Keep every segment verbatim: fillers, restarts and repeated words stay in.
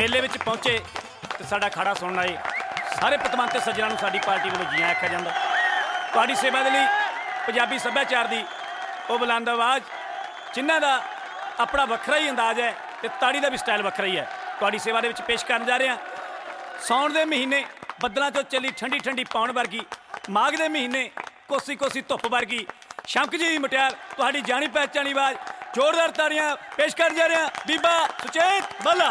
मेले में पहुँचे तो साडा खाड़ा सुनन आए सारे पतवंते सज्जनां नूं साडी पार्टी वालों जी आखिया जांदा। तुहाडी सेवा दे लई पंजाबी सभ्याचार दी वो बुलंद आवाज़ जिन्हां दा अपना वखरा ही अंदाज है ते ताड़ी का भी स्टाइल वखरा ही है। तुहाडी सेवा दे विच पेश करन जा रहे हैं सौण दे महीने बदलों चों चली ठंडी ठंडी पौण वर्गी, माघ दे महीने कोसी कोसी धुप वर्गी शंक जी मुटियार तुहाडी जानी पहचानी आवाज़ जोरदार ताड़ियां पेश कर जा रहे हैं बीबा सुचेत बाला।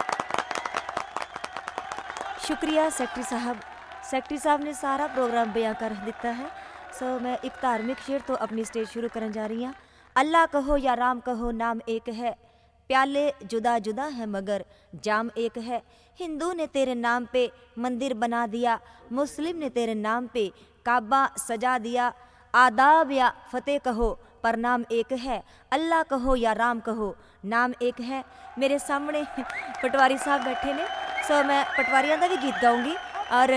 शुक्रिया सेक्रेटरी साहब। सेक्रेटरी साहब ने सारा प्रोग्राम बयां कर दिता है। सो मैं एक धार्मिक शेर तो अपनी स्टेज शुरू करने जा रही हूँ। अल्लाह कहो या राम कहो नाम एक है, प्याले जुदा जुदा है मगर जाम एक है। हिंदू ने तेरे नाम पे मंदिर बना दिया, मुस्लिम ने तेरे नाम पे काबा सजा दिया। आदाब या फतेह कहो पर नाम एक है, अल्लाह कहो या राम कहो नाम एक है। मेरे सामने पटवारी साहब बैठे ने, सो मैं पटवारियों का भी गीत गाऊंगी और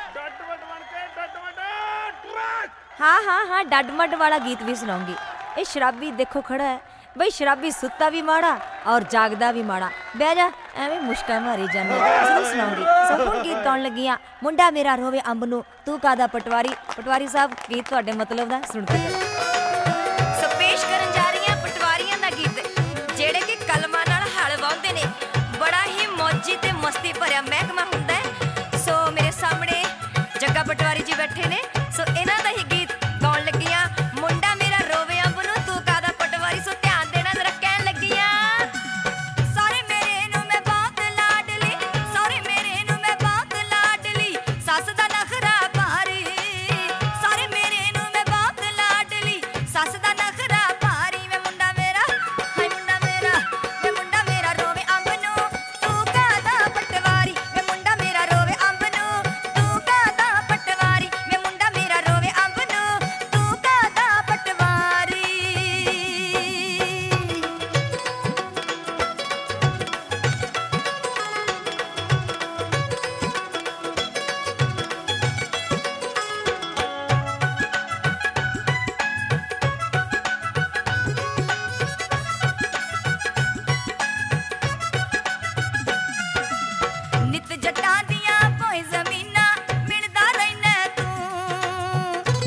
हाँ हाँ हाँ डडमड वाला गीत भी सुनाऊंगी। ये शराबी देखो खड़ा है बई, शराबी सुत्ता भी माड़ा और जागदा भी माड़ा। बह जा एवें मुश्का मारी जाने सुनाऊंगी। सो हुण गीत गाउण लगी हाँ मुंडा मेरा रोवे अंब नूं तू कादा पटवारी। पटवारी साहब गीत तुहाडे मतलब दा सुण के सो पेश करन जा रही हां पटवारियां दा गीत जेड़े कि कलमां नाल हल वाउंदे ने। बड़ा ही मौजी ते मस्ती भरिया महकमा हुंदा है। सो मेरे सामने जग्गा पटवारी जी बैठे ने, सो इन्हां दा ही गीत गाउण लगी हां मुंडा मेरा रोवे अंब नूं तू कादा पटवारी। सो ध्यान देना जरा कहण लगी हां सारे मेरे नूं मैं बहुत लाडली, सारे मेरे नूं मैं बहुत लाडली सस दा नखरा भारी। सारे मेरे नूं मैं बहुत लाडली सस दा नखरा भारी। मैं मुंडा मेरा हाय मुंडा मेरा मैं मुंडा मेरा रोवे अंब नूं तू कादा पटवारी। मैं मुंडा मेरा रोवे अंब नूं तू कादा पटवारी। मैं मुंडा मेरा रोवे अंब नूं तू कादा पटवारी। नित जट्टां दियां भोए ज़मीनां मिलदा रहिना तूं।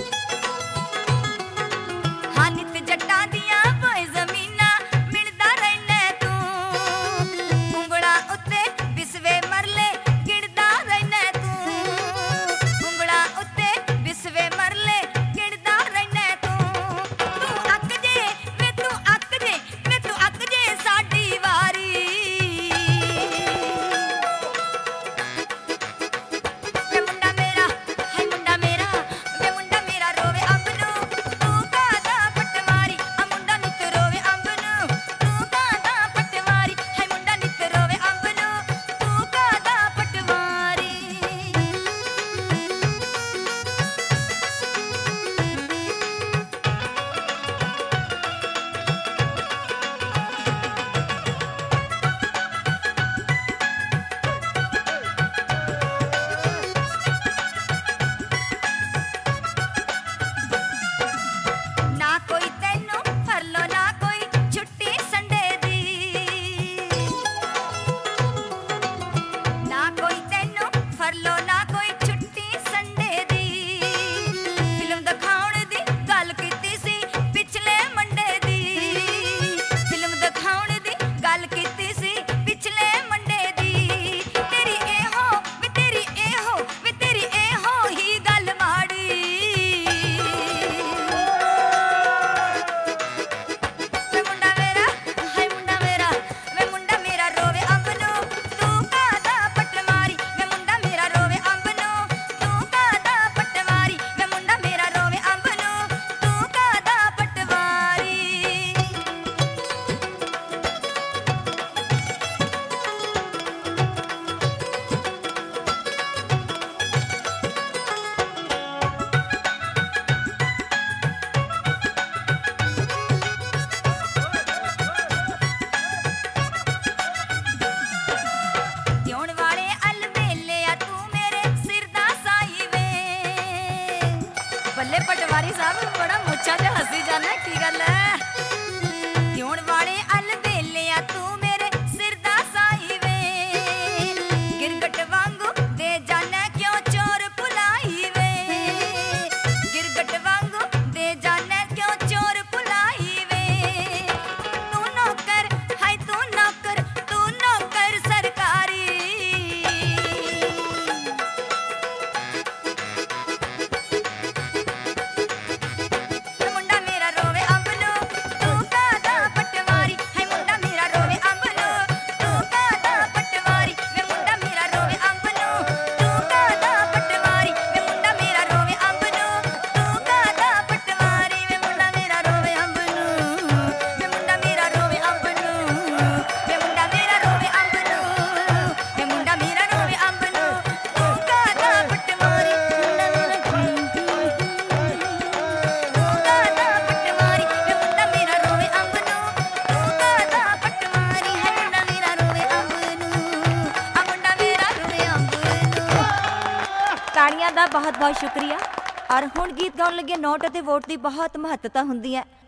हाँ नित जट्टां दियां भोए ज़मीनां मिलदा रहिना तूं। उंगला उत्ते बिसवे मरले गिणदा रहिना तूं। उंगला उत्ते बिसवे मरले गिणदा रहिना तूं। तूं अक जे वे तूं अक जे वे तूं अक जे साडी वारी। वे मुंडा मेरा हाय मुंडा मेरा वे मुंडा मेरा रोवे अंब नूं तू कादा पटवारी। आ मुंडा नित रोवे अंब नूं तू कादा पटवारी। हाय मुंडा नित रोवे अंब नूं तू कादा पटवारी। ना कोई तैनू फरलो ना कोई छुट्टी संडे दी। ना कोई तैनू फरलो ना कोई छुट्टी संडे दी। फिल्म दिखाउण दी गल कीती सी पिछले मंडे दी। फिल्म दिखाउण दी गल कीती सी पिछले मंडे दी। तेरी एहो वे तेरी एहो वे तेरी एहो ही गल माड़ी। वे मुंडा मेरा हाय मुंडा मेरा वे मुंडा मेरा रोवे अंब नूं तू कादा पटवारी। वे मुंडा मेरा रोवे अंब नूं तू कादा पटवारी। वे मुंडा मेरा रोवे अंब नूं तू कादा पटवारी। ਜਿਉਣ ਵਾਲੇ ਅਲਬੇਲੇ ਆ ਤੂੰ ਮੇਰੇ ਸਿਰ ਦਾ ਸਾਈ ਵੇ। ਬੱਲੇ ਪਟਵਾਰੀ ਸਾਹਿਬ ਬੜਾ ਮੁੱਛਾਂ 'ਚ ਹੱਸੀ ਜਾਂਦਾ ਕੀ ਗੱਲ ਹੈ। ਜਿਉਣ ਵਾਲੇ ਅਲਬੇਲੇ ਆ ਤੂੰ ਮੇਰੇ ਸਿਰ ਦਾ ਸਾਈ ਵੇ। ਤਾੜੀਆਂ ਦਾ ਬਹੁਤ ਬਹੁਤ ਸ਼ੁਕਰੀਆ। ਔਰ ਹੁਣ ਗੀਤ ਗਾਉਣ ਲੱਗੇ ਨੋਟ ਅਤੇ ਵੋਟ ਦੀ ਬਹੁਤ ਮਹੱਤਤਾ ਹੁੰਦੀ ਹੈ।